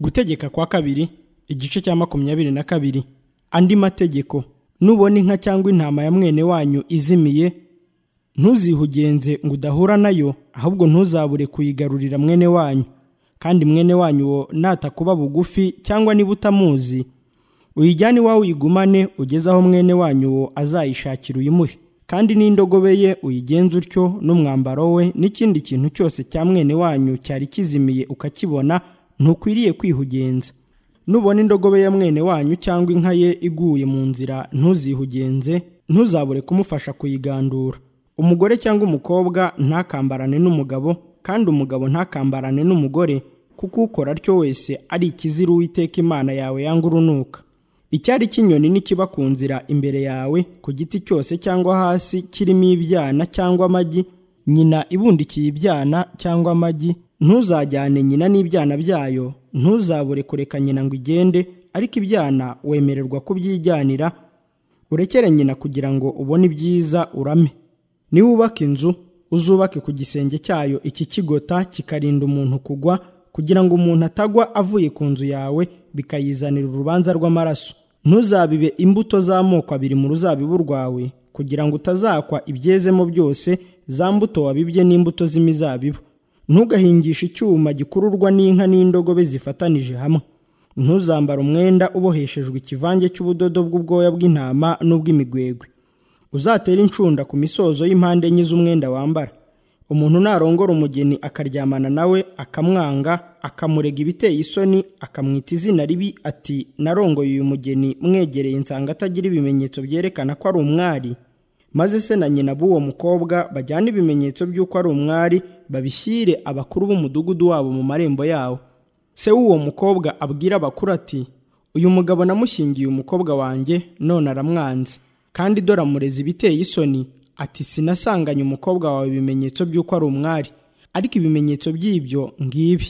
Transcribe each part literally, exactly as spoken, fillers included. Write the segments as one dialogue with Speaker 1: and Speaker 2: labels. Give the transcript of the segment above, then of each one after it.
Speaker 1: Gutegeka kwa kabiri igice cya makumyabiri na kabiri. Andi mategeko. Nubona inka cyangwa intama ya mwene wanyu izimiye, ntuzihugenze ngo udahura nayo, ahubwo ntuzabure kuyigarurira mwene wanyu. Kandi mwene wanyu wo natakuba bugufi cyangwa niba utamuzi, uyijyane iwawe uyigumane ugeze aho mwene wanyu wo azayishakira uyimuhe. Kandi n'indogobe ye uyigenza utyo, n'umwambaro we n'ikindi kintu cyose cya mwene wanyu cyari kizimiye ukakibona, ntukwiriye kwihugenza. Nubona indogobe ya mwene wanyu cyangwa inka ye iguye mu nzira, ntuzihugenze, ntuzabure kumufasha kuyigandura. Umugore cyangwa umukobwa ntakambarane n'umugabo, kandi umugabo ntakambarane n'umugore, kuko ukora atyo wese ari ikizira Uwiteka Imana yawe yanga urunuka. Icyari cy'inyoni nikiba ku nzira imbere yawe, ku giti cyose cyangwa hasi kirimo ibyana cyangwa amagi, nyina ibundikiye ibyana cyangwa amagi, ntuzajyane nyina n'ibyana byayo, ntuzabure kureka nyina ngo igende, ariko ibyana wemererwa kubyijyanira, urekere nyina kugira ngo ubone ibyiza urame. Niwubaka inzu, uzubake ku gisenge cyayo iki kigota kikarinda umuntu kugwa, kugira ngo umuntu atagwa avuye ku nzu yawe bikayizanira urubanza rw'amaraso. Ntuzabibe imbuto z'amoko abiri mu ruzabibu rwawe, kugira ngo utazakwa ibyezemo byose za mbuto wabibye n'imbuto z'imizabibu. Ntugahingishe icyuma gikururwa n'inka n'indogobe zifatanije hamwe. Ntuzambara umwenda uboheshejwe ikivange cy'ubudodo bw'ubwoya bw'intama n'ubw'imigwegwe. Uzatera incunda ku misozo y'impande enye z'umwenda wambara. Umuntu narongora umugeni akaryamana nawe, akamwanga, akamurega ibiteye isoni, akamwita izina ribi ati narongoye uyu mugeni mwegereye nsanga atagira ibimenyetso byerekana ko ari umwari, maze se na nyina b'uwo mukobwa bajyana ibimenyetso by'uko ari umwari, babishyire abakuru b'umudugudu wabo mu marembo yawo. Se w'uwo mukobwa abwira abakuru ati uyu mugabo namushyingiye umukobwa wanjye, none aramwanze, kandi dore amureze ibiteye isoni, ati sinasanganye umukobwa wawe ibimenyetso by'uko ari umwari, ariko ibimenyetso by'ibyo ngibi.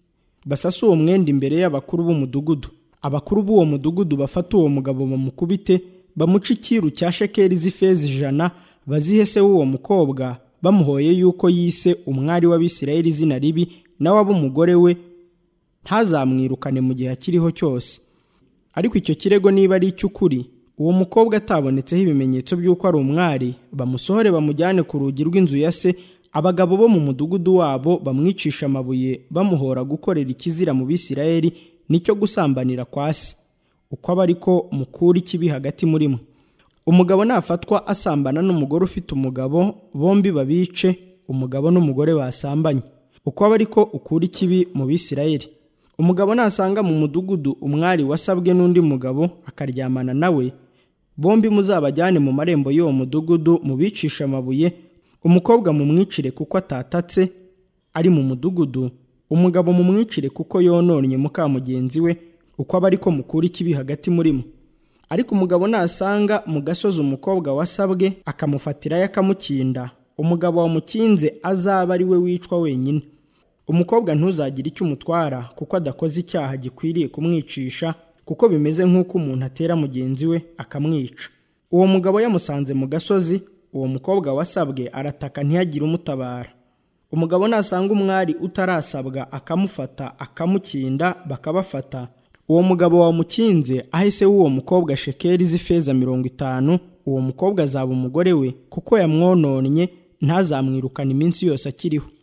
Speaker 1: Basasa uwo mwenda imbere y'abakuru b'umudugudu. Abakuru b'uwo mudugudu bafata uwo mugabo bamukubite, bamuca ikiru cya shekeli z'ifeza ijana, bazihe se w'uwo mukobwa, bamuhoye yuko yise umwari w'Abisirayeli izina ribi, nawe abe umugore we, ntazamwirukane mu gihe akiriho cyose. Ariko icyo kirego niba ari icy'ukuri, uwo mukobwa atabonetseho ibimenyetso by'uko ari umwari, bamusohore bamujyane ku rugi rw'inzu ya se, abagabo bo mu mudugudu wabo bamwicisha amabuye, bamuhora gukorera ikizira mu Bisirayeli, nicyo gusambanira kwa se. Uko aba ariko mukura ikibi hagati muri mwe. Umugabo nafatwa asambana n'umugore ufite umugabo, bombi babice, umugabo n'umugore basambanye. Uko aba ariko ukura ikibi mu Bisirayeli. Umugabo nasanga mu mudugudu umwari wasabwe n'undi mugabo akaryamana nawe, bombi muzabajyane mu marembo y'uwo mudugudu mubicisha amabuye, umukobwa mumwicire kuko atatatse ari mu mudugudu, umugabo mumwicire kuko yononnye muka mugenzi we. Uko aba ariko mukura ikibi hagati muri mwe. Ariko umugabo nasanga mu gasozi umukobwa wasabwe akamufatirayo akamukinda, umugabo wamukinze azaba ari we wicwa wenyine. Umukobwa ntuzagira icyo umutwara kuko adakoze icyaha gikwiriye kumwicisha, kuko bimeze nk'uko umuntu atera mugenzi we akamwica. Uwo mugabo yamusanze mu gasozi, uwo mukobwa wasabwe arataka ntihagire umutabara. Umugabo nasanga umwari utarasabwa akamufata akamukinda, bakabafata, uwo mugabo wamukinze ahise w'uwo mukobwa shekeli z'ifeza mirongo itanu, uwo mukobwa azaba umugore we, kuko yamwononnye, ntazamwirukana iminsi yose akiriho.